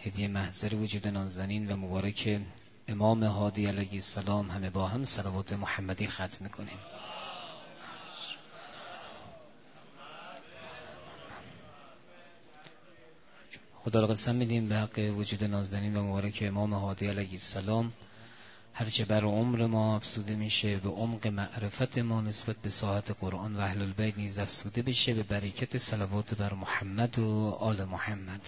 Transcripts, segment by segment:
هدیه محضر وجود نازنین و مبارک امام هادی علیه السلام همه با هم صلوات محمدی ختم میکنیم. خدا را قسم میدیم به حق وجود نازنین و مبارک امام هادی علیه السلام هرچه بر عمر ما افزوده میشه به عمق معرفت ما نسبت به ساعت قرآن و اهل البیت نیز افزوده بشه به برکت صلوات بر محمد و آل محمد.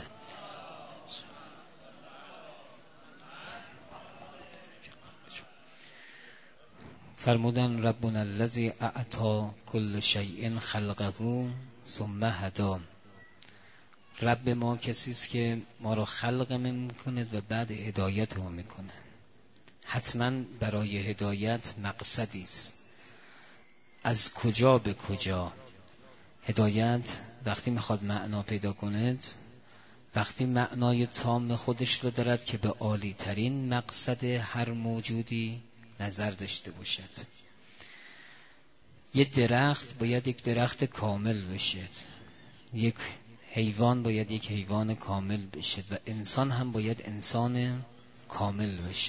فرمودن ربنا الذی اعطی کل شیء خلقه ثم هدی. رب ما کسی است که ما را خلق میکنه و بعد هدایت ما میکنه. حتما برای هدایت مقصدی است. از کجا به کجا؟ هدایت وقتی میخواد معنا پیدا کنه، وقتی معنای تام خودش رو دارد که به عالی ترین مقصد هر موجودی نظر داشته باشد. یک درخت باید یک درخت کامل بشد، یک حیوان باید یک حیوان کامل بشد و انسان هم باید انسان کامل بشه.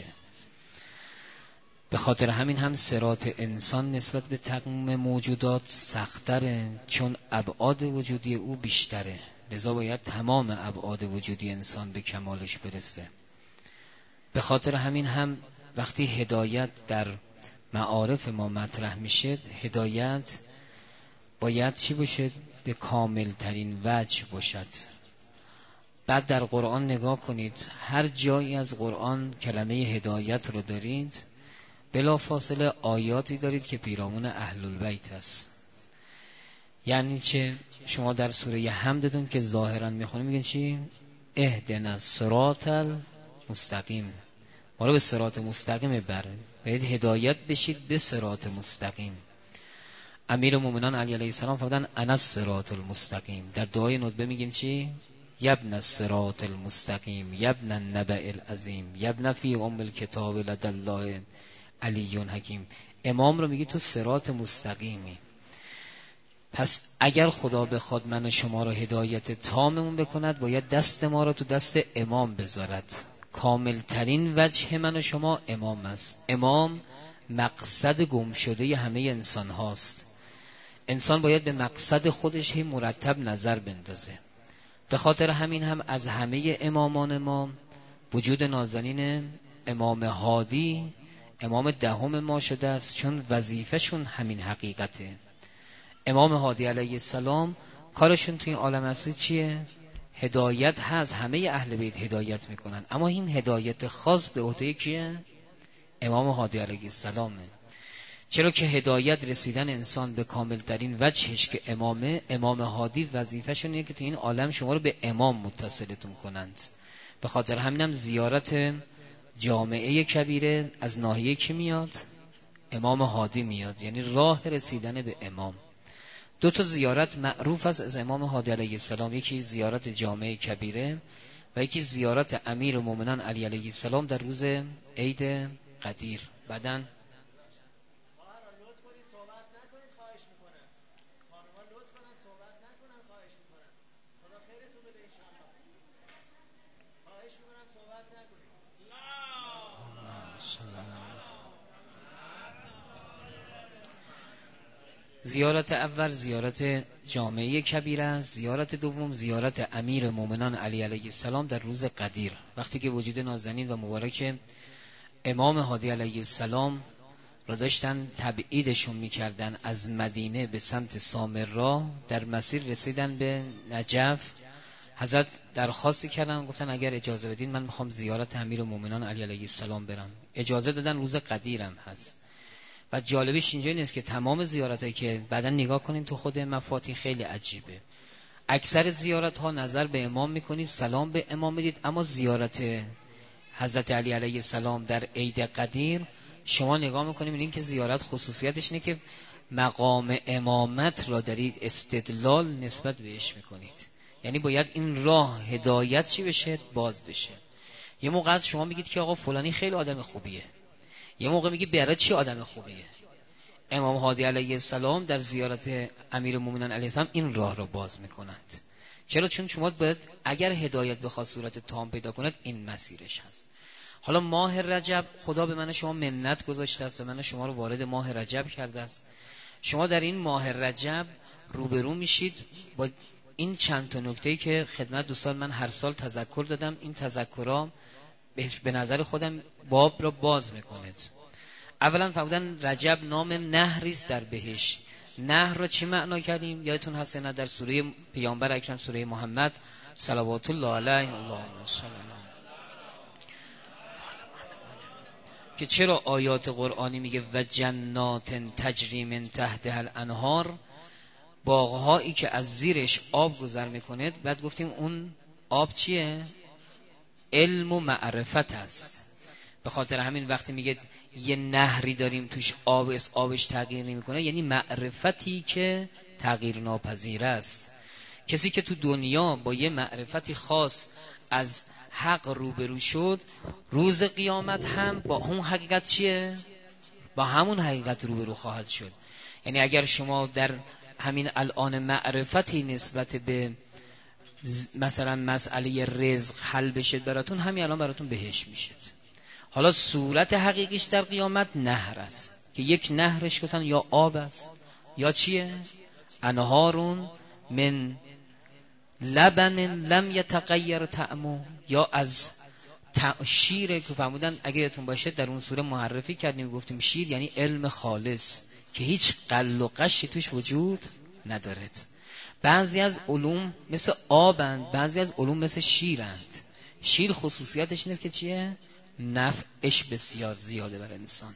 به خاطر همین هم صراط انسان نسبت به تمام موجودات سخت‌تره، چون ابعاد وجودی او بیشتره، لذا باید تمام ابعاد وجودی انسان به کمالش برسه. به خاطر همین هم وقتی هدایت در معارف ما مطرح میشه، هدایت باید چی باشد؟ به کامل ترین وجه باشد. بعد در قرآن نگاه کنید، هر جایی از قرآن کلمه هدایت رو دارید بلا فاصله آیاتی دارید که پیرامون اهل البیت است. یعنی چه؟ شما در سوره حمد دون که ظاهرا میخونید میگن چی؟ اهدنا الصراط المستقیم، ما رو به صراط مستقیم ببر، باید هدایت بشید به صراط مستقیم. امیرالمومنین علی علیه السلام فرمودن انا الصراط المستقیم. در دعای ندبه میگیم چی؟ یبن الصراط المستقیم یبن النبأ العظیم یبن فی ام الکتاب لدی الله علی حکیم. امام رو میگی تو صراط مستقیمی. پس اگر خدا بخواد من و شما رو هدایت تاممون بکند، باید دست ما رو تو دست امام بذارد. کامل ترین وجه من و شما امام است. امام مقصد گم شده همه انسان هاست. انسان باید به مقصد خودش هی مرتب نظر بندازه. به خاطر همین هم از همه امامان ما وجود نازنین امام هادی امام دهم ما شده است، چون وظیفه‌شون همین حقیقته. امام هادی علیه السلام کارشون توی این عالم اصلی چیه؟ هدایت هست. همه اهل بیت هدایت میکنن، اما این هدایت خاص به عهده کیه؟ امام هادی علیه السلامه. چرا که هدایت رسیدن انسان به کامل ترین وجهش که امام هادی وظیفه‌شون اینه که توی این عالم شما رو به امام متصلتون کنند. به خاطر همینم زیارت جامعه کبیره از ناحیه کی میاد؟ امام هادی میاد، یعنی راه رسیدن به امام. دو تا زیارت معروف است از امام هادی علیه السلام، یکی زیارت جامعه کبیره و یکی زیارت امیرالمومنین علی علیه السلام در روز عید قدیر. بعدن زیارت اول زیارت جامعه کبیره است، زیارت دوم زیارت امیر مومنان علی علیه السلام در روز قدیر، وقتی که وجود نازنین و مبارک امام هادی علیه السلام را داشتن تبعیدشون میکردن از مدینه به سمت سامرا، در مسیر رسیدن به نجف. حضرت درخواستی کردن، گفتن اگر اجازه بدین من میخوام زیارت امیر مومنان علی علیه السلام برم. اجازه دادن، روز قدیرم هست. و جالبش اینجا نیست که تمام زیارتایی که بعداً نگاه کنین تو خود مفاتیح خیلی عجیبه. اکثر زیارت ها نظر به امام میکنید، سلام به امام میدید، اما زیارت حضرت علی علیه السلام در عید قدیر شما نگاه میکنید میبینید که زیارت خصوصیتش اینه که مقام امامت را دارید استدلال نسبت بهش میکنید. یعنی باید این راه هدایت چی بشه؟ باز بشه. یه موقع شما میگید که آقا فلانی خیلی آدم خوبیه، یه موقع میگی برای چی آدم خوبیه. امام هادی علیه السلام در زیارت امیرالمومنین علیه السلام این راه رو باز میکنند. چرا؟ چون شما باید اگر هدایت بخواد صورت تام پیدا کند این مسیرش هست. حالا ماه رجب خدا به من شما منت گذاشته است، به من شما رو وارد ماه رجب کرده است. شما در این ماه رجب روبرو میشید با این چند تا نکته‌ای که خدمت دوستان من هر سال تذکر دادم. این تذکرها به نظر خودم باب را باز میکنه. اولا فرمودن رجب نام نهری است در بهشت. نهر را چی معنا کردیم؟ یادتون هست نه در سوره پیامبر اکرم سوره محمد صلوات الله علیه اللهم صل که چرا آیات قرآنی میگه و جنات تجری من تحتها الانهار، باغهایی که از زیرش آب گذر میکنه. بعد گفتیم اون آب چیه؟ علم و معرفت است. به خاطر همین وقتی میگه یه نهری داریم توش آبش تغییر نمیکنه، یعنی معرفتی که تغییر ناپذیر است. کسی که تو دنیا با یه معرفتی خاص از حق روبرو شد، روز قیامت هم با اون حقیقت چیه؟ با همون حقیقت روبرو خواهد شد. یعنی اگر شما در همین الان معرفتی نسبت به مثلا مسئله رزق حل بشید براتون، همین الان براتون بهش میشد. حالا صورت حقیقیش در قیامت نهر است که یک نهرش گفتن یا آب است یا چیه؟ انهارون من لبن لم یتغیر طعمه، یا از شیر که فرمودن اگه یادتون باشه در اون سوره معرفی کردیم گفتیم شیر یعنی علم خالص که هیچ غل و غشی توش وجود ندارد. بعضی از علوم مثل آبند، بعضی از علوم مثل شیرند. شیر خصوصیتش اینه که چیه؟ نفعش بسیار زیاده برای انسان.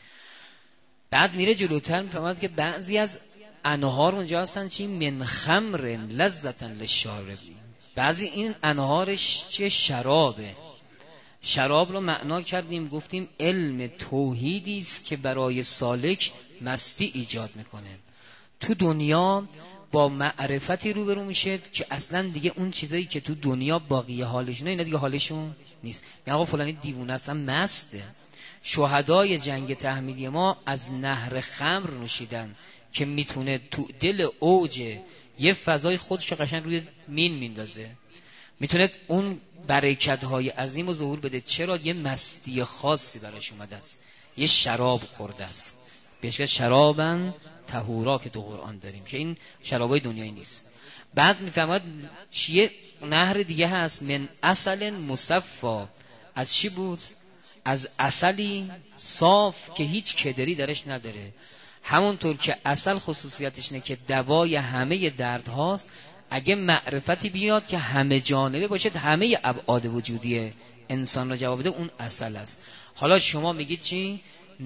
بعد میره جلوتر میفهمد که بعضی از انهار اونجا هستن چی؟ من خمر لذتا للشاربین. بعضی این انهارش چیه؟ شرابه. شراب رو معنا کردیم گفتیم علم توحیدی است که برای سالک مستی ایجاد میکنه. تو دنیا با معرفتی روبرو میشه که اصلا دیگه اون چیزایی که تو دنیا باقی حالشونه اینا دیگه حالشون نیست. یعنی آقا فلانی دیوونه است، مسته. شهدای جنگ تحمیلی ما از نهر خمر نوشیدن که میتونه تو دل اوج یه فضای خودش قشنگ روی مین میندازه، میتونه اون برکت‌های عظیم رو ظهور بده. چرا؟ یه مستی خاصی براش اومده است، یه شراب خورده است، بهش شرابن طهورا که تو قرآن داریم که این شرابای دنیایی نیست. بعد میفهمد یه نهر دیگه هست من عسل مصفا. از چی بود؟ از عسلی صاف که هیچ کدری درش نداره. همونطور که عسل خصوصیتش اینه که دوای همه درد هاست، اگه معرفتی بیاد که همه جانبه باشد، همه ابعاد وجودی انسان را جواب بده، اون عسل است. حالا شما میگید چی؟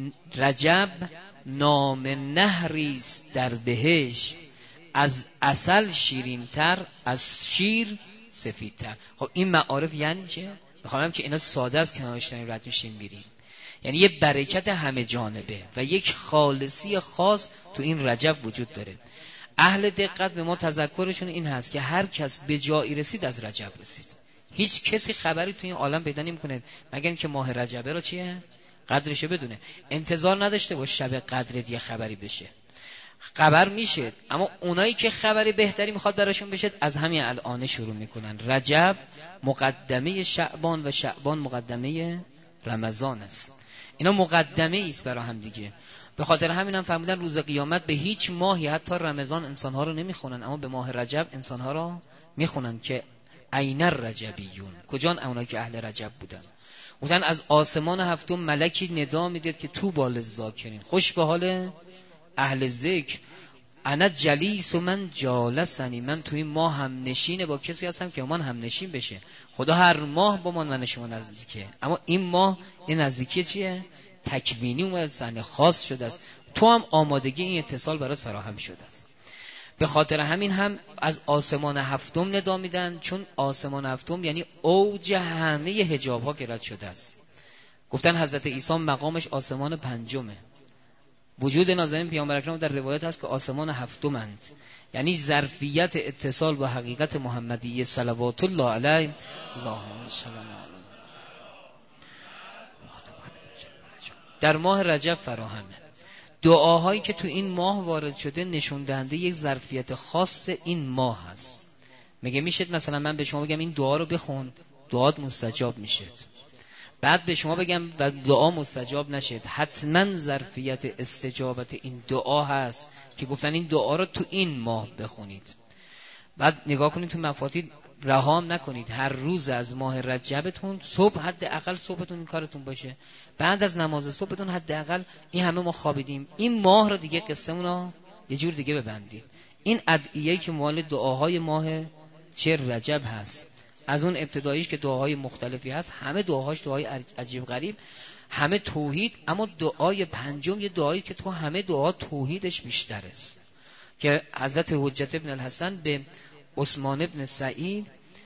رجب نام نهریست در بهشت، از عسل شیرین تر، از شیر سفید تر. خب این معارف یعنی چه؟ میخوام که اینا ساده است کنارش داریم رد میشیم میریم. یعنی یه برکت همه جانبه و یک خالصی خاص تو این رجب وجود داره. اهل دقت به ما تذکرشون این هست که هر کس به جایی رسید از رجب رسید. هیچ کسی خبری تو این عالم پیدا نمی‌کنه مگر اینکه ماه رجبه رو چیه؟ قدرش بدونه. انتظار نداشته باش شب قدر یه خبری بشه. خبر میشه، اما اونایی که خبری بهتری میخواد براشون بشه از همین الان شروع میکنن. رجب مقدمه شعبان و شعبان مقدمه رمضان است. اینا مقدمه است برای هم دیگه. به خاطر همین هم فرمودن روز قیامت به هیچ ماهی حتی رمضان انسانها رو نمیخونن، اما به ماه رجب انسانها رو میخونن که عین الرجبیون. کجان اونایی که اهل رجب بودن؟ بودن از آسمان هفتم ملکی ندا میدید که تو بال ذاکرین، خوش به حال اهل ذکر. انا جلیس و من جالسنی، من توی ماه هم نشینه با کسی هستم که من هم نشین بشه. خدا هر ماه با من شما نزدیکه، اما این ماه این نزدیکی چیه؟ تکوینی اومده، سن خاص شده است. تو هم آمادگی این اتصال برات فراهم شده است. به خاطر همین هم از آسمان هفتم ندا میدن، چون آسمان هفتم یعنی اوج همه حجاب ها که رد شده است. گفتن حضرت عیسی مقامش آسمان پنجمه. وجود نازنین پیامبر اکرم در روایت هست که آسمان هفتمند، یعنی ظرفیت اتصال با حقیقت محمدیه صلوات الله علیه. اللهم صل علی در ماه رجب فراهمه. دعاهایی که تو این ماه وارد شده نشون دهنده یک ظرفیت خاص این ماه هست. میگه میشه مثلا من به شما بگم این دعا رو بخون، دعات مستجاب میشه، بعد به شما بگم و دعا مستجاب نشد، حتما ظرفیت استجابت این دعا هست که گفتن این دعا رو تو این ماه بخونید. بعد نگاه کنید تو مفاتید، رهام نکنید، هر روز از ماه رجبتون صبح حداقل صبحتون این کارتون باشه، بعد از نماز صبحتون حداقل این همه ما خوابیدیم این ماه رو دیگه قصه‌مون رو یه جور دیگه ببندیم. این ادعیه‌ای که مال دعاهای ماه چه رجب هست، از اون ابتداییش که دعاهای مختلفی هست، همه دعاهاش دعای عجیب غریب، همه توحید، اما دعای پنجم یه دعایی که تو همه دعا توحیدش بیشتر است که حضرت حجت ابن الحسن به عثمان ابن سعید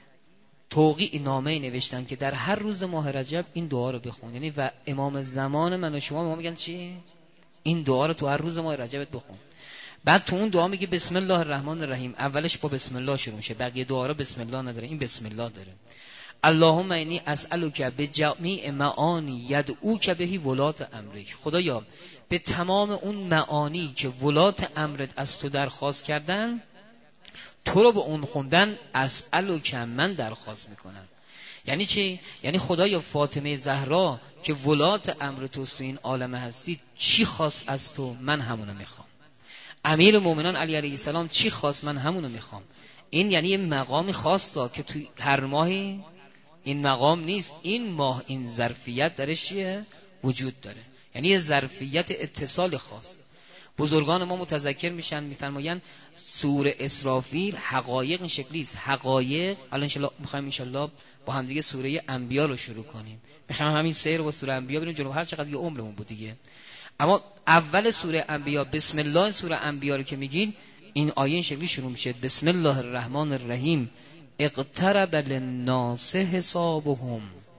توقیع نامه نوشتن که در هر روز ماه رجب این دعا رو بخون. یعنی و امام زمان من و شما ما میگن چی؟ این دعا رو تو هر روز ماه رجبت بخون. بعد تو اون دعا میگه بسم الله الرحمن الرحیم، اولش با بسم الله شروع میشه، بقیه دعا رو بسم الله نداره، این بسم الله داره. اللهم انی اسألک بجمیع معانی یدعوک بهی ولات امرک، خدایا به تمام اون معانی که ولات امرت از تو درخواست کردن، تو رو به اون خوندن اسألک من درخواست میکنم. یعنی چی؟ یعنی خدایا فاطمه زهرا که ولات امر توست تو این عالم هستی، چی خواست از تو من همونو میخوام. امیر مومنان علی علیه السلام چی خواست من همونو میخوام. این یعنی یه مقامی خاصه که تو هر ماهی این مقام نیست، این ماه این ظرفیت درش چیه؟ وجود داره. یعنی یه ظرفیت اتصال خاص. بزرگان ما متذکر میشن میفرمایند سوره اسرافیل حقایق این شکلی است. حقایق الان ان میخوایم ان با هم دیگه سوره انبیاء رو شروع کنیم، میخوایم همین سیر با سوره انبیاء بریم جلو، هر چقدر دیگه عمرمون بود دیگه. اما اول سوره انبیاء بسم الله سوره انبیاء رو که میگین، این آیه این شکلی شروع میشه بسم الله الرحمن الرحیم اقترب للناس حسابهم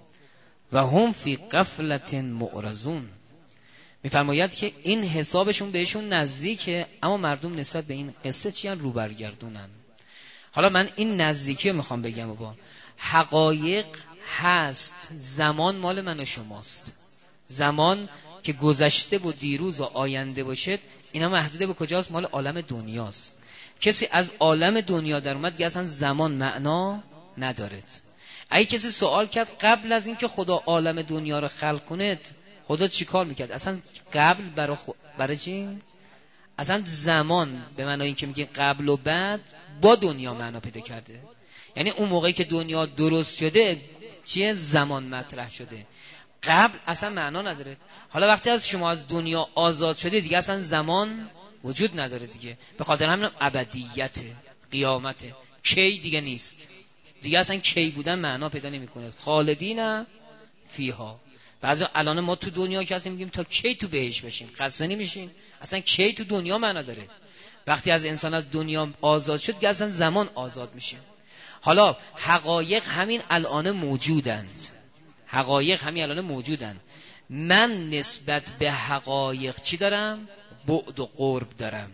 و هم فی غفلة معرضون. میفرماید که این حسابشون بهشون نزدیکه، اما مردم نسبت به این قصه چی ان؟ رو برگردونن. حالا من این نزدیکی رو میخوام بگم بابا، حقایق هست، زمان مال من و شماست، زمان که گذشته و دیروز و آینده باشد اینا محدوده به کجاست؟ مال عالم دنیاست. کسی از عالم دنیا در اومد که اصلا زمان معنا ندارد. اگه کسی سوال کرد قبل از اینکه خدا عالم دنیا رو خلق کنه خدا چی کار میکرد؟ اصلا قبل برای چی؟ اصلا زمان به معنای این که میگه قبل و بعد با دنیا معنا پیدا کرده. یعنی اون موقعی که دنیا درست شده چیه؟ زمان مطرح شده، قبل اصلا معنا نداره. حالا وقتی از شما از دنیا آزاد شده دیگه اصلا زمان وجود نداره دیگه، به خاطر همین ابدیت قیامت کی دیگه نیست دیگه، اصلا کی بودن معنا پیدا نمیکنه. خالدین فیها. بعضی الان ما تو دنیا که هستیم میگیم تا کی تو بهش بشیم، خسته نمیشیم؟ اصلا کی تو دنیا معنا داره. وقتی از انسان از دنیا آزاد شد دیگه اصلا زمان آزاد میشه. حالا حقایق همین الان موجودند، حقایق همین الان موجودند. من نسبت به حقایق چی دارم؟ بعد و قرب دارم.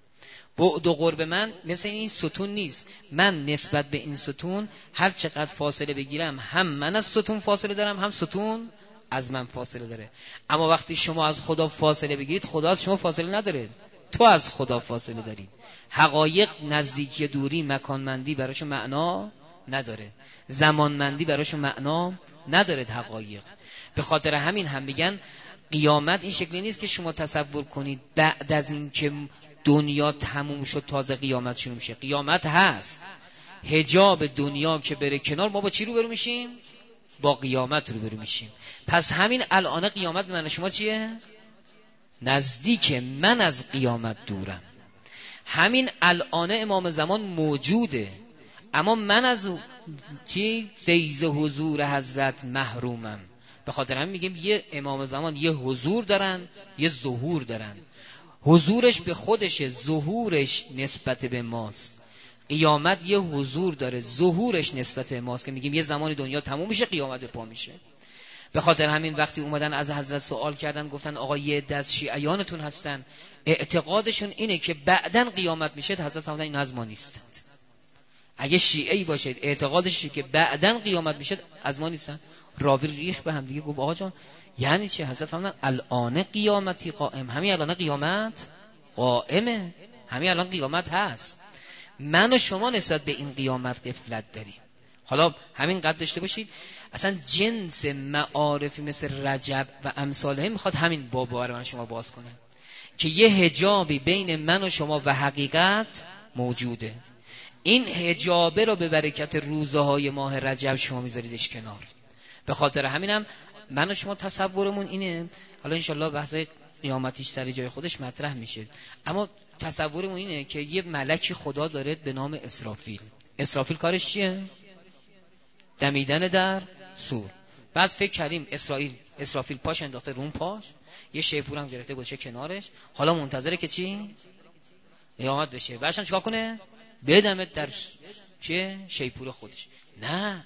بعد و قرب من مثل این ستون نیست. من نسبت به این ستون هر چقدر فاصله بگیرم هم من از ستون فاصله دارم هم ستون از من فاصله داره. اما وقتی شما از خدا فاصله بگیرید خدا از شما فاصله نداره، تو از خدا فاصله داری. حقایق نزدیکی دوری مکانمندی براشون معنا نداره، زمانمندی براشون معنا نداره حقایق. به خاطر همین هم میگن قیامت این شکلی نیست که شما تصور کنید بعد از این که دنیا تموم شد تازه قیامت شروع میشه. قیامت هست، حجاب دنیا که بره کنار ما با چی روبرو میشیم؟ با قیامت روبرو میشیم. پس همین الان قیامت به من شما چیه؟ نزدیک، من از قیامت دورم. همین الان امام زمان موجوده اما من از چی؟ فیض حضور حضرت محرومم. به خاطر همین میگیم یه امام زمان یه حضور دارن یه ظهور دارن. حضورش به خودشه، ظهورش نسبت به ماست. قیامت یه حضور داره، ظهورش نسبت به ماست که میگیم یه زمانی دنیا تموم میشه قیامت پا میشه. به خاطر همین وقتی اومدن از حضرت سوال کردن گفتن آقا یه عده از شیعیانتون هستن اعتقادشون اینه که بعدن قیامت میشه، حضرت فرمودن این از ما نیستند. اگه شیعی باشید اعتقادش که بعدن قیامت میشه از ما نیستن. راوی ریخ به هم دیگه گفت آقا جان یعنی چی؟ حضرت فرمودن الان قیامتی قائم، همین الان قیامت قائمه، همین الان قیامت هست. من و شما نسبت به این قیامت غفلت داریم. حالا همین قد داشته باشید اصلا جنس معارفی مثل رجب و امثاله میخواد همین بابا رو من شما باز کنه که یه حجابی بین من و شما و حقیقت موجوده. این حجابه رو به برکت روزه های ماه رجب شما میذاریدش کنار. به خاطر همینم من و شما تصورمون اینه، حالا انشالله بحث قیامتیش سر جای خودش مطرح میشه، اما تصورمون اینه که یه ملکی خدا داره به نام اسرافیل. اسرافیل کارش چیه؟ دمیدن در سور. بعد فکر کردیم اسرافیل پاش انداخته رون پاش، یه شیپور هم گرفته گوشه کنارش، حالا منتظره که چی؟ قیامت بشه. بعدش چیکار کنه؟ بدمت در چه؟ شیپور خودش. نه،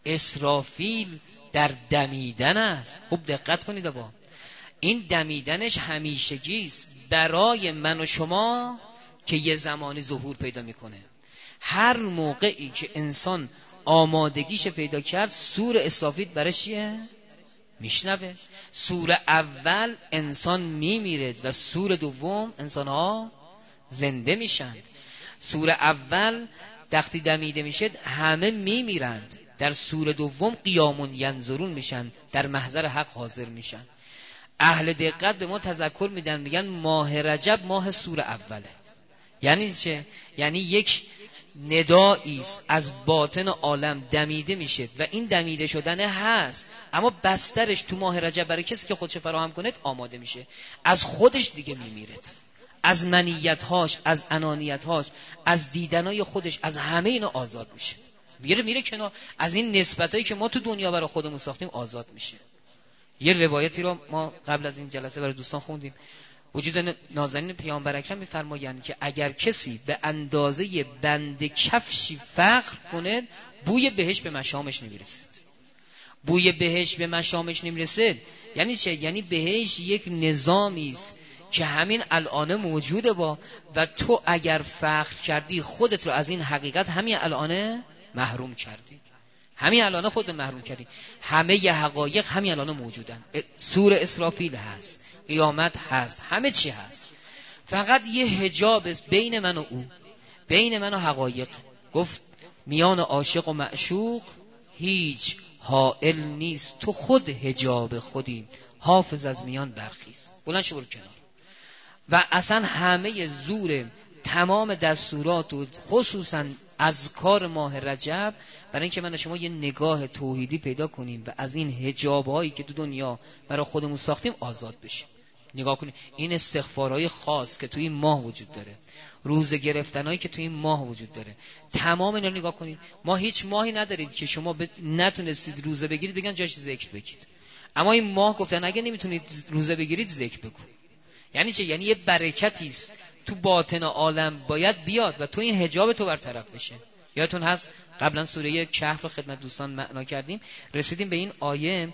اسرافیل در دمیدن است. خوب دقت کنید با این دمیدنش همیشگیست برای من و شما که یه زمانی ظهور پیدا میکنه. هر موقعی که انسان آمادگیش پیدا کرد سور اسرافیل برای چیه؟ میشنوه. سور اول انسان میمیرد و سور دوم انسان ها زنده میشند. سور اول وقتی دمیده میشد همه میمیرند، در سور دوم قیامون ینظرون میشن، در محضر حق حاضر میشن. اهل دقت به ما تذکر میدن، میگن ماه رجب ماه سور اوله. یعنی چه؟ یعنی یک ندایی است از باطن عالم دمیده میشه و این دمیده شدن هست، اما بسترش تو ماه رجب برای کسی که خودش فراهم کنه آماده میشه، از خودش دیگه میمیرد، از منیت‌هاش، از انانیت‌هاش، از دیدنای خودش، از همه اینا آزاد میشه، میره کنار، از این نسبتایی که ما تو دنیا برای خودمون ساختیم آزاد میشه. یه روایتی رو ما قبل از این جلسه برای دوستان خوندیم. وجود نازنین پیامبر اکرم می‌فرمایند که اگر کسی به اندازه بند کفشی فقر کنه بوی بهشت به مشامش نمیرسه. بوی بهشت به مشامش نمیرسه یعنی چه؟ یعنی بهشت یک نظامی است که همین الان موجوده و تو اگر فخر کردی خودت رو از این حقیقت همین الان محروم کردی، همین الان خودت محروم کردی. همه ی حقایق همین الان موجودن. سور اسرافیل هست، قیامت هست، همه چی هست، فقط یه حجاب است بین من و او، بین من و حقایق. گفت میان عاشق و معشوق هیچ حائل نیست، تو خود حجاب خودی، حافظ از میان برخیز، بلند شو برو کنار. و اصلا همه زور تمام دستورات و خصوصا اذکار ماه رجب برای اینکه من و شما یه نگاه توحیدی پیدا کنیم و از این حجاب‌هایی که تو دنیا برای خودمون ساختیم آزاد بشیم. نگاه کنید این استغفارهای خاص که توی این ماه وجود داره، روزه گرفتنایی که توی این ماه وجود داره، تمام اینا نگاه کنید. ما هیچ ماهی ندارید که شما نتونستید روزه بگیرید بگن جاش ذکر بگید، اما این ماه گفتن اگه نمیتونید روزه بگیرید ذکر بگو. یعنی چه؟ یعنی یه برکتی است تو باطن عالم باید بیاد و تو این حجاب تو برطرف بشه. یادتون هست قبلا سوره کهف رو خدمت دوستان معنا کردیم، رسیدیم به این آیه،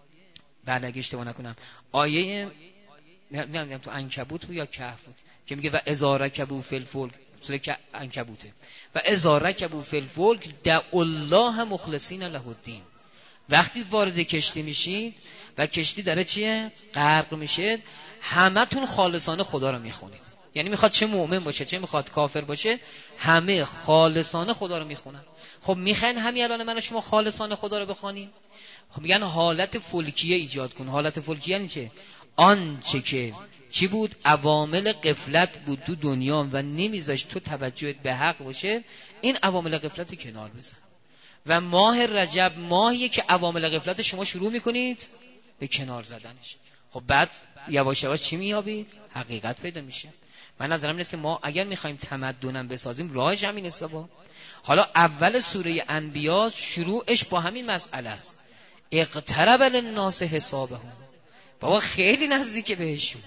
بعد اگه اشتباه نکنم آیه نمیدونم تو عنکبوت بود یا کهف بود که میگه و اذا رکبوا فی الفلک، سوره عنکبوته، و اذا رکبوا فی الفلک دعوا الله مخلصین له الدین. وقتی وارد کشتی میشید و کشتی داره چیه؟ غرق میشه، همتون خالصانه خدا رو میخونید. یعنی میخواد چه مؤمن باشه چه میخواد کافر باشه همه خالصانه خدا رو میخونن. خب میخواین همین الان من و شما خالصانه خدا رو بخونیم؟ خب میگن حالت فلکیه ایجاد کن. حالت فلکیه یعنی چه؟ آنچه که چی بود؟ عوامل غفلت بود تو دنیا و نمیذاش تو توجهت به حق باشه، این عوامل غفلت کنار بزن. و ماه رجب ماهیه که عوامل غفلت شما شروع میکنید به کنار زدنش. خب بعد یواش یواش چی میابید؟ حقیقت پیدا میشه. من نظرم اینه که ما اگر میخوایم تمدنم بسازیم راهش همین است. حالا اول سوره انبیاء شروعش با همین مسئله است، اقترب للناس حسابهم. بابا خیلی نزدیکه بهشون.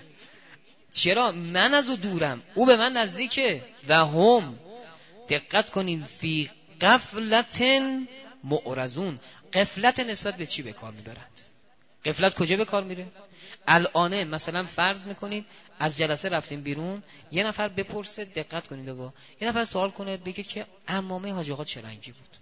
چرا؟ من از او دورم، او به من نزدیکه. و هم، دقت کنین، فی غفلت معرضون. غفلت نسبت به چی به کار میبرند؟ غفلت کجا به کار میره؟ الان مثلا فرض میکنید از جلسه رفتیم بیرون، یه نفر بپرسه، دقت کنید یه نفر سوال کنه بگه که عمامه حاج آقا چه رنگی بود،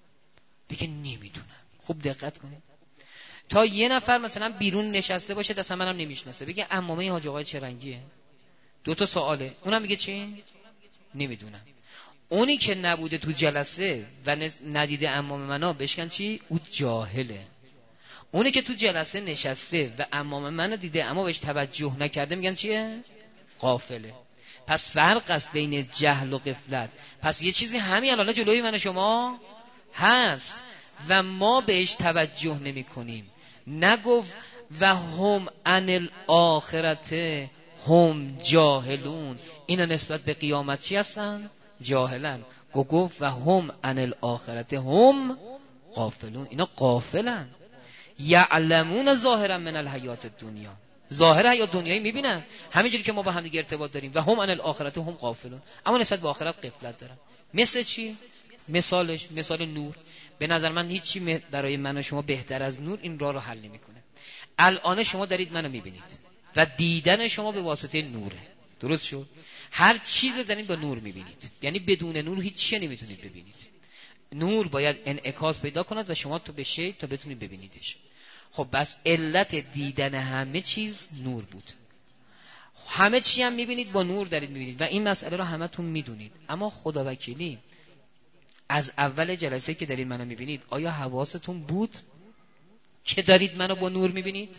بگه نمیدونم. خوب دقت کنید. تا یه نفر مثلا بیرون نشسته باشه دست منم نمیشناسه بگه عمامه حاج آقا چه رنگیه، 2 تا سواله، اونم میگه چی؟ نمیدونم. اونی که نبوده تو جلسه و ندیده امام منو بشکن چی؟ او جاهله. اونی که تو جلسه نشسته و امام منو دیده اما بهش توجه نکرده میگن چیه؟ غافله. پس فرق است بین جهل و غفلت. پس یه چیزی همین الان جلوی من و شما هست و ما بهش توجه نمی کنیم. نگفت و هم عن الاخرت هم جاهلون، اینا نسبت به قیامت چی هستن؟ جاهلن. گفت و هم عن الاخرت هم غافلون، اینا غافلن. یعلمون ظاهرا من الحیات الدنیا، ظاهر حیات دنیایی میبینن همینجوری که ما با هم دیگه ارتباط داریم. و هم عن الاخرت هم غافلون، اما نسبت به آخرت غفلت دارن. مثل چی؟ مثالش مثال نور. به نظر من هیچی برای من و شما بهتر از نور این راه رو حل نمیکنه. الان شما دارید منو میبینید و دیدن شما به واسطه نوره، درست شد؟ هر چیز دارید با نور میبینید، یعنی بدون نور هیچ چیزی نمیتونید ببینید. نور باید انعکاس پیدا کند و شما تو بشید تا بتونید ببینیدش. خب بس علت دیدن همه چیز نور بود. همه چی هم میبینید با نور دارید میبینید و این مسئله رو همتون میدونید. اما خدا وکیلی از اول جلسه که دارید منو میبینید آیا حواستون بود که دارید منو با نور میبینید؟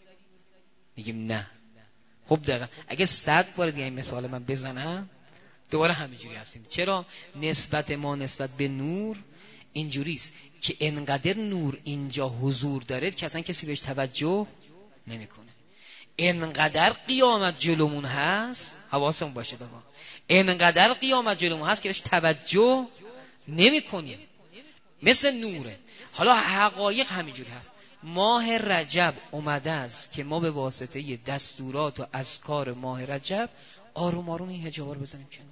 میگیم نه. خب دقیقا اگه 100 بار دیگه این مثال من بزنم دوباره همینجوری هستیم. چرا؟ نسبت ما نسبت به نور اینجوریست که انقدر نور اینجا حضور داره که اصلا کسی بهش توجه نمیکنه. انقدر قیامت جلومون هست، حواسمون باشه بابا، انقدر قیامت جلومون هست که بهش توجه نمیکنیم. مثل نوره. حالا حقایق همینجوری هست. ماه رجب اومده است که ما به واسطه دستورات و اذکار ماه رجب آروم آروم این حجابا رو بزنیم کنار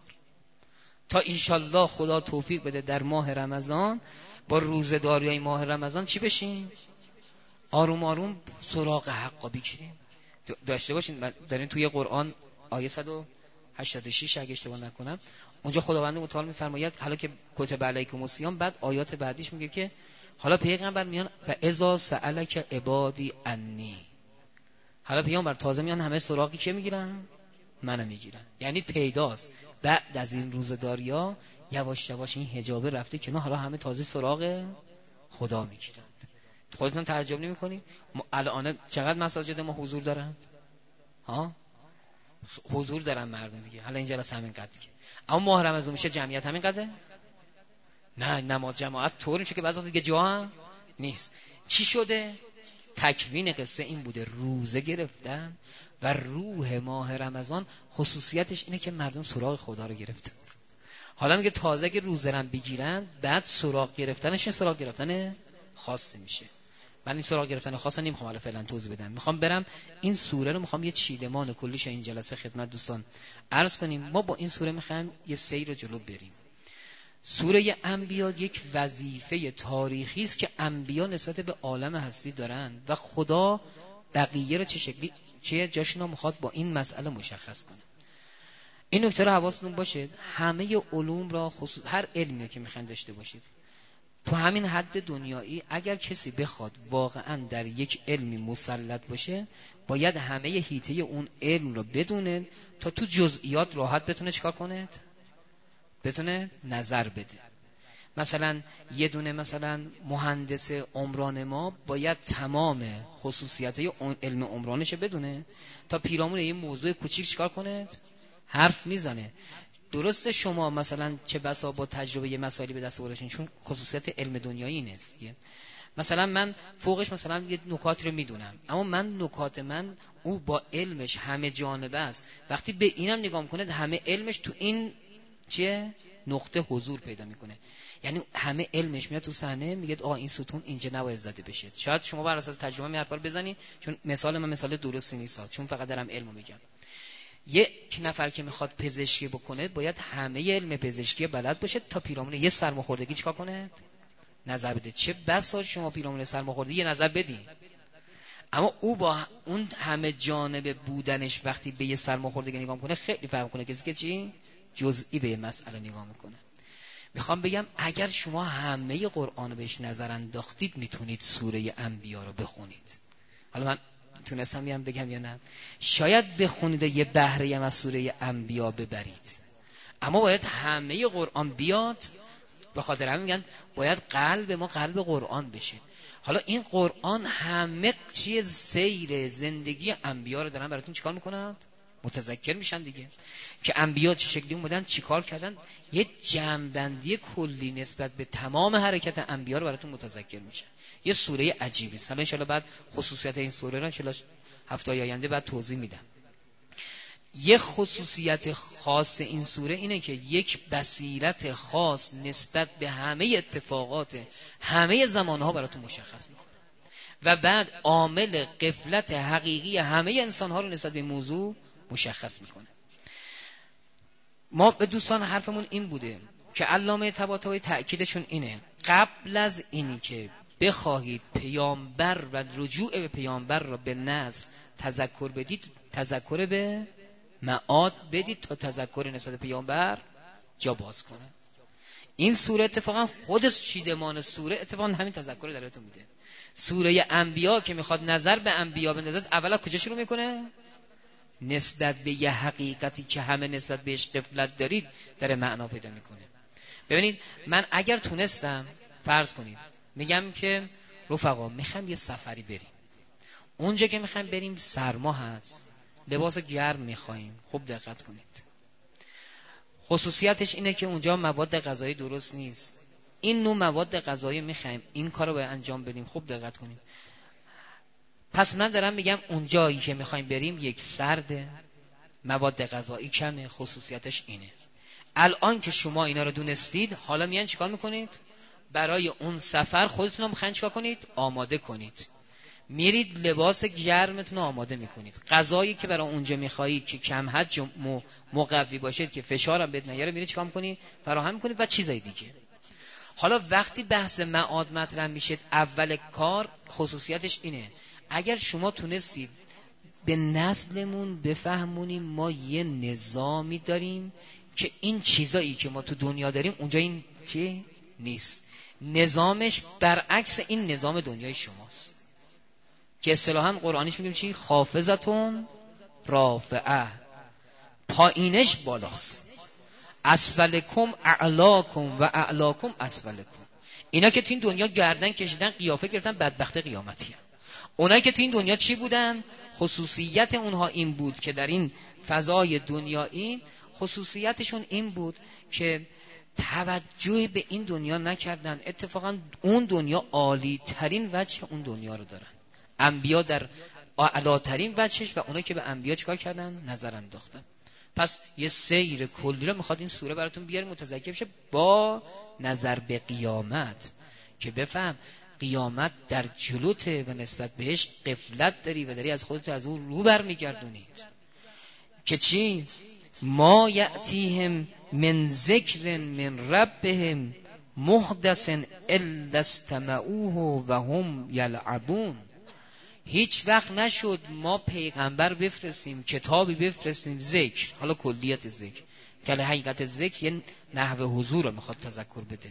تا انشالله خدا توفیق بده در ماه رمضان با روزه‌داریای ماه رمضان چی بشیم؟ آروم آروم سراغ حقا بگیریم. داشته باشین دارین توی قرآن آیه 186 اگه اشتباه نکنم اونجا خداوند متعال میفرماید حالا که کتب علیکم الصیام، بعد آیات بعدیش میگه که حالا پیغمبر میان و اذا سألک عبادی انی، حالا پیغمبر تازه میان همه سراغی که میگیرن منو میگیرن. یعنی پیداست بعد از این روزداریا یواش یواش این حجاب رفته کنار، حالا همه تازه سراغ خدا میگیرند. خودتون تعجب نمی‌کنید الان چقدر مساجد ما حضور دارن؟ ها حضور دارن مردم دیگه. حالا این جلسه همین قد دیگه، اما ماه رمضان میشه جمعیت همین قده؟ نه، نماز جماعت طوری میشه که بعضی دیگه جا هم نیست. چی شده؟ تکوین قصه این بوده روزه گرفتن و روح ماه رمضان خصوصیتش اینه که مردم سراغ خدا رو گرفتن. حالا میگه تازه که روزه رو بگیرن بعد سراغ گرفتنش سراغ گرفتن خاصی میشه. من این سراغ گرفتن خاصا نمیخوام حالا فعلا توضیح بدم. میخوام برم این سوره رو میخوام یه چیدمان کلیش این جلسه خدمت دوستان عرض کنیم. ما با این سوره میخوایم یه سیر رو جلو بریم. سوره انبیاء یک وظیفه تاریخی است که انبیاء نسبت به عالم هستی دارن و خدا بقیه رو چه شکلی چه جاشون میخواد با این مسئله مشخص کنه. این نکته رو حواستون باشه. همه علوم را خصوص هر علمی که میخواین داشته باشید تو همین حد دنیایی اگر کسی بخواد واقعا در یک علمی مسلط باشه باید همه حیطه اون علم رو بدونه تا تو جزئیات راحت بتونه چیکار کنه؟ بتونه نظر بده. مثلا یه دونه مثلا مهندس عمران ما باید تمام خصوصیاتای اون علم عمرانش بدونه تا پیرامون این موضوع کوچیک چیکار کنه؟ حرف میزنه. درسته شما مثلا چه بسا با تجربه یه مسائلی به دست آوردین چون خصوصیت علم دنیایی نیست. مثلا من فوقش مثلا یه نکات رو میدونم اما من نکات من او با علمش همه جانبه است. وقتی به اینم نگاه میکنه همه علمش تو این چیه؟ نقطه حضور پیدا میکنه. یعنی همه علمش میاد تو صحنه میگه آ این ستون اینجا نباید زده بشه. شاید شما بر اساس تجربه می حرفا رو بزنی چون مثال من مثال درستی نیست چون فقط دارم علمو میگم. یک نفر که میخواد پزشکی بکنه باید همه علم پزشکی بلد باشه تا پیرامون یه سرماخوردگی چیکار کنه؟ نظر بده. چه بسا شما پیرامون سرماخوردگی یه نظر بدی اما او با اون همه جانبه بودنش وقتی به یه سرماخوردگی نگاه کنه خیلی فرق کنه کسی که چی جزئی به مسئله نگاه میکنه. میخوام بگم اگر شما همه قرآن رو بهش نظر انداختید میتونید سوره انبیاء رو بخونید. حالا من تونستم بگم یا نه؟ شاید بخونید یه بهره از سوره انبیاء ببرید اما باید همه قرآن بیاد. به خاطر همین میگن باید قلب ما قلب قرآن بشه. حالا این قرآن همه چیز سیر زندگی انبیا رو دارن براتون چیکار میکنن؟ متذکر میشن دیگه، که انبیا چه شکلی اومدن چیکار کردن. یه جمع‌بندی کلی نسبت به تمام حرکت انبیا رو براتون متذکر میشن. یه سوره عجیبی است. حالا ان شاءالله بعد خصوصیت این سوره رو ان شاءالله هفته‌های آینده بعد توضیح میدم. یک خصوصیت خاص این سوره اینه که یک بصیرت خاص نسبت به همه اتفاقات همه زمانها براتون مشخص میکنه و بعد عامل غفلت حقیقی همه انسانها رو نسبت به موضوع مشخص میکنه. ما به دوستان حرفمون این بوده که علامه طباطبایی تأکیدشون اینه قبل از اینی که بخواهید پیامبر و رجوع به پیامبر را به نظر تذکر بدید، تذکر به معاد بدید تا تذکر نسبت پیامبر جا باز کنه. این سوره اتفاقا خود چیدمان سوره اتفاقا همین تذکر درتون میده. سوره انبیا که میخواد نظر به انبیا بندازد اولا کجا شروع میکنه؟ نسبت به یه حقیقتی که همه نسبت بهش غفلت دارید داره معنا پیدا میکنه. ببینید من اگر تونستم فرض کنید میگم که رفقا میخوام یه سفری بریم، اونجا که میخوام بریم سرما هست، لباس گرم میخوایم. خوب دقت کنید، خصوصیتش اینه که اونجا مواد غذایی درست نیست، این نوع مواد غذایی میخوایم، این کارو باید انجام بدیم. خوب دقت کنید. پس من دارم میگم اونجایی که میخوایم بریم یک سرده، مواد غذایی کمه، خصوصیتش اینه. الان که شما اینا رو دونستید، حالا میان چیکار میکنید؟ برای اون سفر خودتون رو میخواین چیکار کنید؟ آماده کنید. میرید لباس گرمتون رو آماده میکنید، غذایی که برای اونجا میخواهید که کم حج مقوی باشید که فشارم بد نیاره میرید چیکار میکنید؟ فراهم میکنید و چیزای دیگه. حالا وقتی بحث معاد مطرح میشه، اول کار خصوصیتش اینه اگر شما تونستید به نسلمون بفهمونیم ما یه نظامی داریم که این چیزایی که ما تو دنیا داریم اونجا این چی؟ نیست. نظامش برعکس این نظام دنیای شماست که اصطلاحاً قرآنیش میگیم چی؟ خافضتون رافعه، پایینش بالاست. اسفلکم اعلاکم و اعلاکم اسفلکم. اینا که تو این دنیا گردن کشیدن قیافه گرفتن بدبخت قیامتی هم. اونایی که تو این دنیا چی بودن؟ خصوصیت اونها این بود که در این فضای دنیایی خصوصیتشون این بود که توجه به این دنیا نکردن. اتفاقا اون دنیا عالی ترین وجه اون دنیا رو دارن، انبیا در اعلاترین وجهش، و اونایی که به انبیا چیکار کردن؟ نظر انداختن. پس یه سیر کلی رو میخواد این سوره براتون بیاره متذکر بشه با نظر به قیامت، که بفهم قیامت در جلوته و نسبت بهش غفلت داری و داری از خودت از اون رو برمیگردونی که چی؟ ما یأتیهم من ذکر من ربهم محدث الا استمعوه و هم یلعبون. هیچ وقت نشد ما پیغمبر بفرستیم، کتابی بفرستیم، ذکر، حالا کلیت ذکر که حقیقت ذکر یه نحو حضور رو میخواد تذکر بده،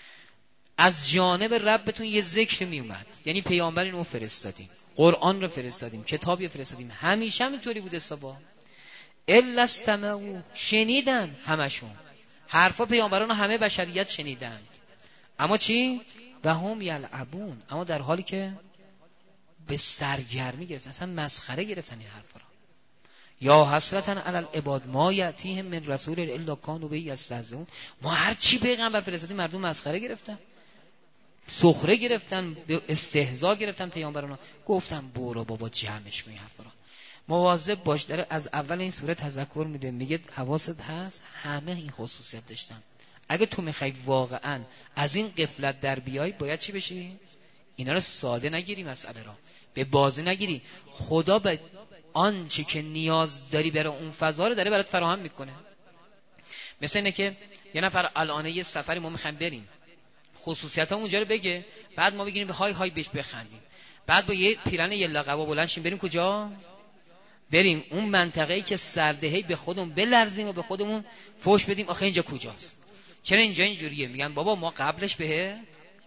از جانب ربتون یه ذکر میومد، یعنی پیامبری رو فرستادیم، قرآن رو فرستادیم، کتابی فرستادیم، همیشه همینطوری بوده. صبا الا استمعوا، شنیدن، همشون حرفا پیامبران همه بشریت شنیدند، اما چی؟ و هم یلعبون، اما در حالی که به سرگرمی گرفتن، اصلا مسخره گرفتن این حرفا را. یا حسرتا علی العباد ما یأتیهم من رسول الا کانوا به یستهزئون. ما هر چی پیغمبر فرستادیم مردم مسخره گرفتن، سخره گرفتن، به استهزا گرفتن پیامبران. گفتم برو بابا جمعش کن این حرفا را، مواظب باش. داره از اول این سوره تذکر میده، میگه حواست هست همه این خصوصیت داشتن. اگه تو میخوای واقعا از این غفلت در بیای باید چی بشی؟ اینا رو ساده نگیری، مسئله را به بازی نگیری. خدا به آنچه که نیاز داری برای اون فضا رو داره برات فراهم میکنه. مثل اینه که یه نفر الان یه سفری ما میخوایم بریم، خصوصیت ها اونجا رو بگه، بعد ما بگیریم های های بهش بخندیم، بعد با یه پیرن یه لقبا بلند شیم بریم کجا؟ بریم اون منطقه‌ای که سردهی به خودمون بلرزیم و به خودمون فوش بدیم آخه اینجا کجاست؟ چرا اینجا اینجوریه؟ میگن بابا ما قبلش به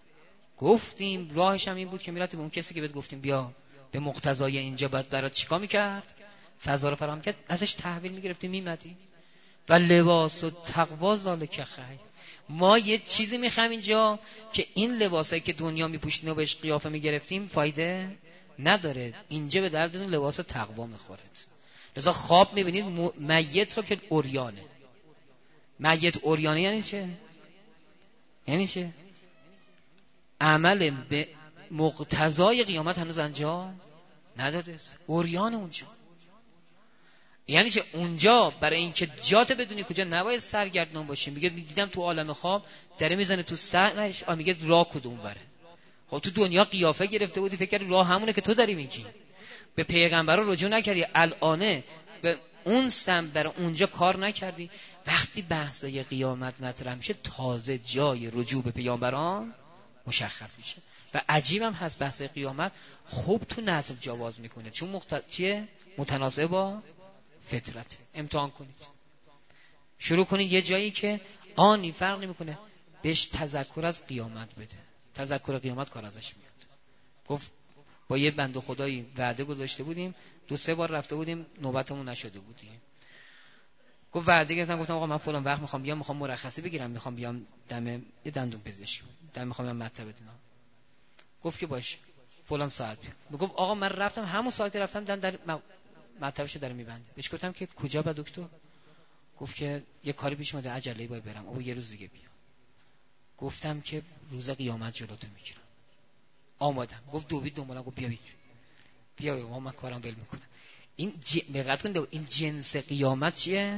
گفتیم، راهش هم این بود که میرفت به اون کسی که بهت گفتیم بیا به مقتضای اینجا باید برات چیکار میکرد؟ فضا رو فراهم کرد، ازش تحویل میگرفتی میمدی. و لباس التقوا ذالک خیر. ما یه چیزی میخوایم اینجا که این لباسایی که دنیا میپوشیم و بهش قیافه میگرفتیم فایده نداره. اینجا به دردتون لباس تقوا میخوره. لذا خواب میبینید میت رو که عریانه. میت عریانه یعنی چه؟ یعنی چه؟ عمل به مقتضای قیامت هنوز انجام نداده است، عریان اونجا. یعنی چه؟ اونجا برای اینکه جات بدونی کجا نباید سرگردان باشیم. میگه دیدم تو عالم خواب داره میزنه تو سرش، میگه راه کدوم بره. خب تو دنیا قیافه گرفته بودی، فکر کردی راه همونه که تو داری میگی، به پیغمبر رجوع نکردی، الانه به اون سم برای اونجا کار نکردی. وقتی بحثای قیامت مطرح میشه تازه جای رجوع به پیامبران مشخص میشه. و عجیبم هست بحث قیامت خوب تو نظم جواز میکنه، چون متناسب با فطرت. امتحان کنید، شروع کنید یه جایی که آنی فرق نمیکنه بهش تذکر از قیامت بده. تذکر قیامت کار ازش میاد. گفت با یه بنده خدایی وعده گذاشته بودیم، 2-3 بار رفته بودیم نوبتمون نشده بودیم. گفت وعده گرفتم، گفتم آقا من فلان وقت میخوام بیام، میخوام مرخصی بگیرم، میخوام بیام دم یه دندون پزشکی، میخوام بیام مطب بدونم. گفت که باش فلان ساعت. میگفت آقا من رفتم همون ساعتی رفتم در مطبشو داره میبنده. بهش گفتم که کجا به دکتر؟ گفت که یه کاری پیش اومده عجله‌ای باید برم، او یه روز دیگه بیا. گفتم که روز قیامت جلوتو میگیرم. آمادم. گفت دوبید دنبالم، گفت بیا من کارم ول میکنم. این دقت کن، این جنس قیامت چیه؟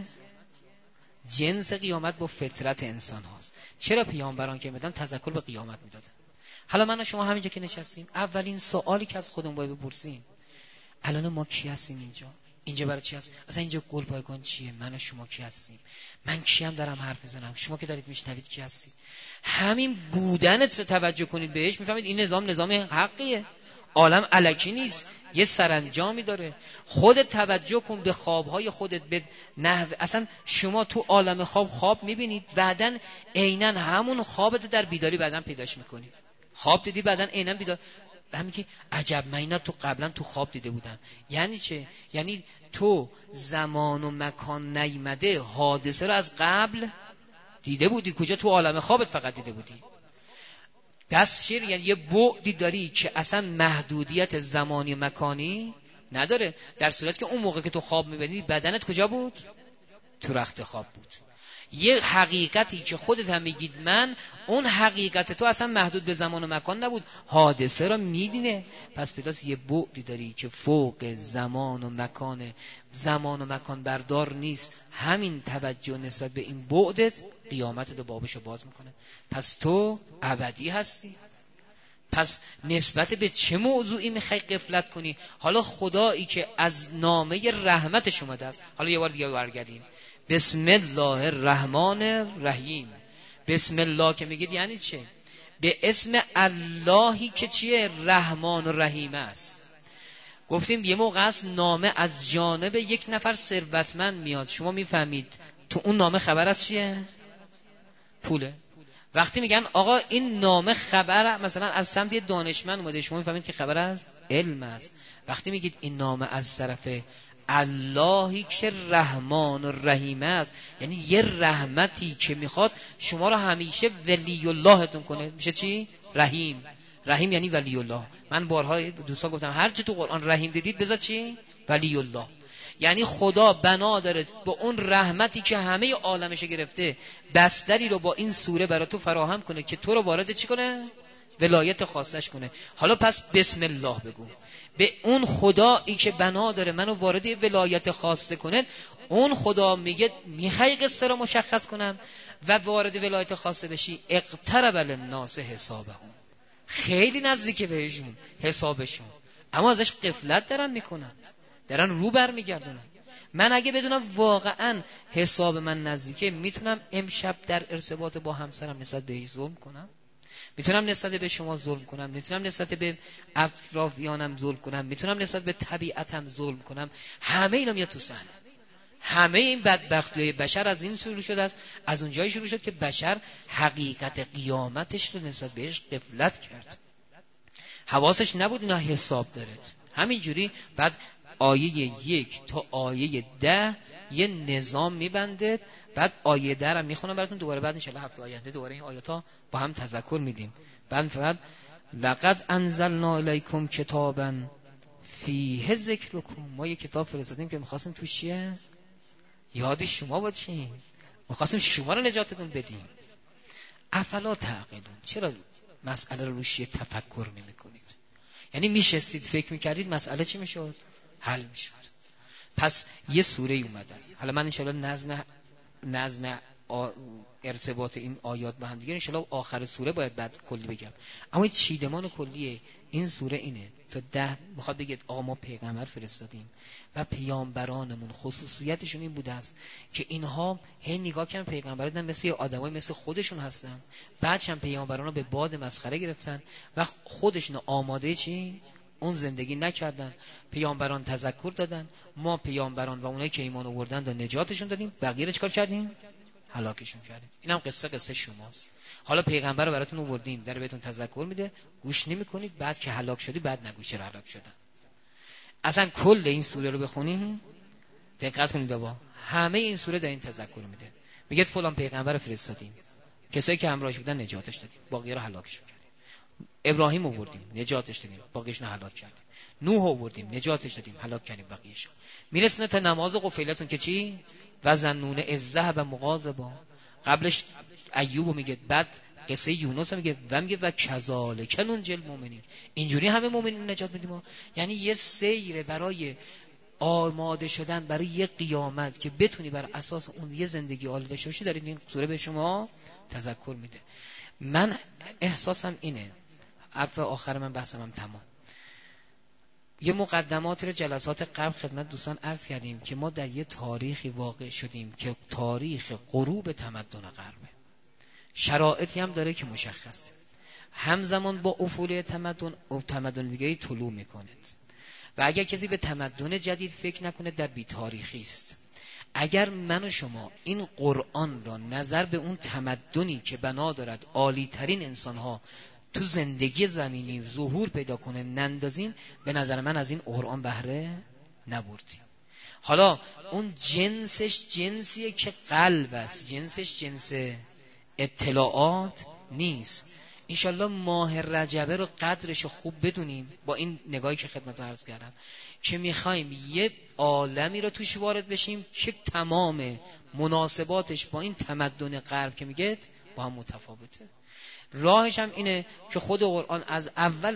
جنس قیامت با فطرت انسان هاست. چرا پیامبران که میدن تذکر به قیامت میدادن؟ حالا من و شما همینجا که نشستیم، اولین سوالی که از خودمون باید بپرسیم الان ما کی هستیم اینجا برای چی هست؟ اصلا اینجا گل پایگان چیه؟ من و شما کی هستیم؟ من کیم دارم حرف میزنم؟ شما که دارید میشنوید کی هستی؟ همین بودنت رو توجه کنید بهش، میفهمید این نظام حقیه. عالم الکی نیست، یه سرانجامی داره. خودت توجه کن به خوابهای خودت، به نحو. اصلا شما تو عالم خواب میبینید، بعدن عیناً همون خوابت در بیداری بعدن پیداش میکنید. خواب دیدی بعدن عیناً بیدار. همین که عجب من اینا تو قبلا تو خواب دیده بودم. یعنی چه؟ یعنی تو زمان و مکان نیامده حادثه رو از قبل دیده بودی. کجا؟ تو عالم خوابت فقط دیده بودی. پس شیر یعنی یه بعدی داری که اصلا محدودیت زمانی و مکانی نداره. در صورتی که اون موقع که تو خواب میبینی بدنت کجا بود؟ تو رخت خواب بود. یه حقیقتی که خودت هم میگید من، اون حقیقت تو اصلا محدود به زمان و مکان نبود، حادثه را میدینه. پس پیداست یه بعدی داری که فوق زمان و مکان بردار نیست. همین توجه نسبت به این بعدت قیامت رو بابشو باز میکنه. پس تو ابدی هستی. پس نسبت به چه موضوعی میخوای غفلت کنی؟ حالا خدایی که از نامه رحمتش اومده است. حالا یه بار دیگه برگردیم. بسم الله الرحمن الرحیم. بسم الله که میگید یعنی چه؟ به اسم اللهی که چیه؟ رحمان و رحیم است. گفتیم یه موقع است نامه از جانب یک نفر ثروتمند میاد، شما میفهمید تو اون نامه خبر از چیه؟ پوله. وقتی میگن آقا این نامه خبر مثلا از سمت دانشمند اومده، شما میفهمید که خبر از علم است. وقتی میگید این نامه از طرف اللهی که رحمان و رحیم است، یعنی یه رحمتی که میخواد شما رو همیشه ولی اللهتون کنه. میشه چی؟ رحیم. رحیم یعنی ولی الله. من بارها دوستان گفتم هر چی تو قرآن رحیم دیدید بذار چی؟ ولی الله. یعنی خدا بنا داره با اون رحمتی که همه عالمش گرفته بستری رو با این سوره برای تو فراهم کنه که تو رو وارد چی کنه؟ ولایت خاصش کنه. حالا پس بسم الله بگو. به اون خدایی که بنا داره منو وارد ولایت خاصه کنه، اون خدا میگه میخوای قصه رو مشخص کنم و وارد ولایت خاصه بشی، اقترب للناس حسابهم. خیلی نزدیک بهشون حسابشون، اما ازش غفلت دارن میکنن، دارن رو بر میگردونن. من اگه بدونم واقعا حساب من نزدیکه، میتونم امشب در ارتباط با همسرم نسبت بهش ظلم کنم، میتونم نسبت به شما ظلم کنم، میتونم نسبت به اطرافیانم ظلم کنم، میتونم نسبت به طبیعتم ظلم کنم. همه اینا میاد تو صحنه. همه این بدبختی‌های بشر از این شروع شده است، از اونجایی شروع شد که بشر حقیقت قیامتش رو نسبت بهش غفلت کرد، حواسش نبود اینا حساب داره. همینجوری بعد آیه 1 تا آیه 10 یه نظام میبنده بعد آیه درم میخونم براتون دوباره، بعد ان شاء الله هفته آینده دوباره این آیاتا با هم تذکر میدیم. بعد فقط لقد انزلنا الیکم کتابا فیه ذکرکم، ما یه کتاب فرستادیم که می‌خواستیم توش چیه؟ یاد شما باشین، می‌خواستیم شما رو نجاتتون بدیم. افلا تعقلون، چرا مسئله رو روش تفکر نمی‌کنید؟ یعنی میشستید فکر می‌کردید مسئله چی میشد؟ حل میشد. پس یه سوره اومده است. حالا من ان شاءالله نظم ارتباط این آیات با هم دیگه ان شاءالله آخر سوره باید بعد کلی بگم، اما چیدمان کلیه این سوره اینه تا 10 میخواد بگید آقا ما پیغمبر فرستادیم و پیامبرانمون خصوصیتشون این بوده است که اینها هی نگاه کردن پیغمبران مثل آدمای مثل خودشون هستن، بعد هم پیامبران رو به باد مسخره گرفتن و خودشون آماده چی اون زندگی نکردن. پیامبران تذکر دادن، ما پیامبران و اونایی که ایمان آوردن و نجاتشون دادیم، بقیه رو چیکار کردیم؟ هلاکشون کردیم. اینم قصه شماست. حالا پیغمبر رو براتون آوردیم، داره بهتون تذکر میده، گوش نمیکنید، بعد که هلاک شدی بعد نگوش چرا هلاک شدن. اصلا کل این سوره رو بخونید دقت کنید آقا، همه این سوره در این تذکر میده، میگه فلان پیغمبر فرستادیم، کسایی که همراهش بودن نجاتش دادیم، باقی رو هلاکشون کردیم. ابراهیم آوردیم نجاتش دادیم، باقیش رو هلاک کردیم. نوح آوردیم نجاتش دادیم، هلاک کردیم باقیش. میرسونه تا نماز قفیلتون که چی؟ و ظنون اذ ذهب مغاضبا، قبلش ایوب میگه، بعد قصه یونس میگه و میگه و کذالک ننجی المؤمنین، اینجوری همه مؤمنین نجات میدیم. یعنی یه سیر برای آماده شدن برای یه قیامت که بتونی بر اساس اون یه زندگی عالی داشته باشی، دارید این سوره به شما تذکر میده. من احساسم اینه، حرف آخر من بحثم تمام. یه مقدماتی رو جلسات قبل خدمت دوستان عرض کردیم که ما در یه تاریخی واقع شدیم که تاریخ غروب تمدن غربه. شرایطی هم داره که مشخصه، همزمان با افول تمدن دیگری طلوع میکنه و اگر کسی به تمدن جدید فکر نکنه در بی تاریخی است. اگر من و شما این قرآن را نظر به اون تمدنی که بنا دارد عالی ترین انسانها تو زندگی زمینی ظهور پیدا کنه نندازیم، به نظر من از این قرآن بهره نبردیم. حالا اون جنسش جنسیه که قلب است، جنسش جنس اطلاعات نیست. انشالله ماه رجبه رو قدرش خوب بدونیم با این نگاهی که خدمتتون عرض کردم که میخوایم یه عالمی رو توش وارد بشیم که تمام مناسباتش با این تمدن غرب که میگه با هم متفاوته. راهش هم اینه که خود قرآن از اول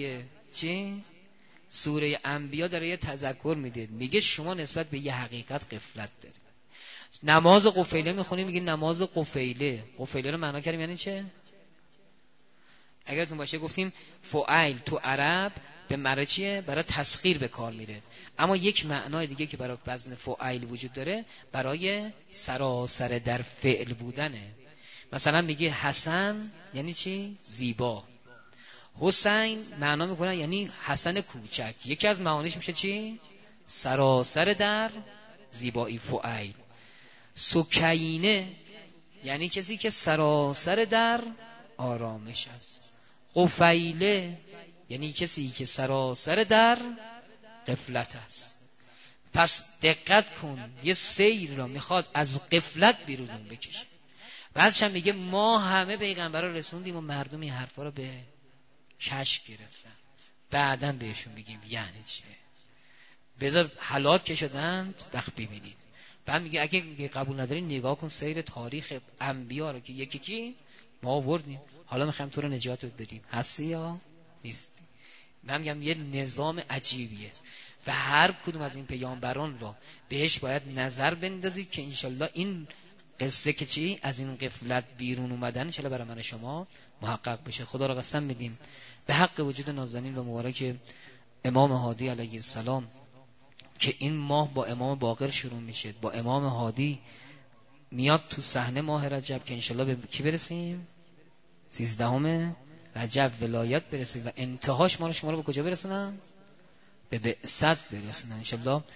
سوره انبیا داره یه تذکر میده، میگه شما نسبت به یه حقیقت غفلت دارید. نماز قفیله میخونیم، میگه نماز قفیله رو معنا کردیم یعنی چه؟ اگرتون باشه گفتیم فعیل تو عرب به معنی چیه؟ برای تسخیر به کار میره، اما یک معنای دیگه که برای وزن فعیل وجود داره برای سراسر در فعل بودنه. مثلا میگه حسن یعنی چی؟ زیبا. حسین معنا میکنن یعنی حسن کوچک، یکی از معانیش میشه چی؟ سراسر در زیبایی فعیل. سکینه یعنی کسی که سراسر در آرامش است. قفیله یعنی کسی که سراسر در غفلت است. پس دقت کن، یه سیر را میخواد از غفلت بیرون بکشه. بعدش هم میگه ما همه پیغمبرا رسوندیم و مردم این حرفا رو به کشف گرفتن، بعداً بهشون میگیم یعنی چه، بذار هلاک شدند وقت ببینید. بعد میگه اگه میگه قبول نداری نگاه کن سیر تاریخ انبیا رو که یکی ما آوردیم، حالا میخوایم تو رو نجات بدیم، هستی یا نیستی؟ من میگم یه نظام عجیبیه و هر کدوم از این پیامبران رو بهش باید نظر بندازید که انشالله این قصه که چی از این غفلت بیرون اومدن انشالله برای من شما محقق بشه. خدا را قسم میدیم به حق وجود نازنین و مبارک امام هادی علیه السلام که این ماه با امام باقر شروع میشه، با امام هادی میاد تو صحنه ماه رجب که انشالله به کی برسیم؟ 13 رجب ولایت برسیم و انتهاش ما رو شما رو به کجا برسونن؟ به بعثت برسونن انشالله.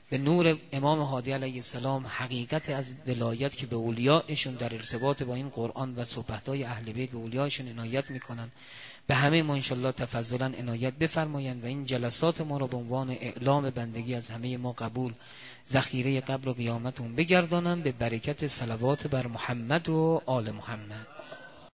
به نور امام هادی علیه السلام حقیقت از ولایت که به اولیاءشون در ارتباط با این قرآن و صحبت‌های اهل بیت به اولیاءشون عنایت میکنن، به همه ما انشالله تفضلا عنایت بفرمایند و این جلسات ما را به عنوان اعلام بندگی از همه ما قبول، ذخیره قبر و قیامتون بگردانند، به برکت صلوات بر محمد و آل محمد.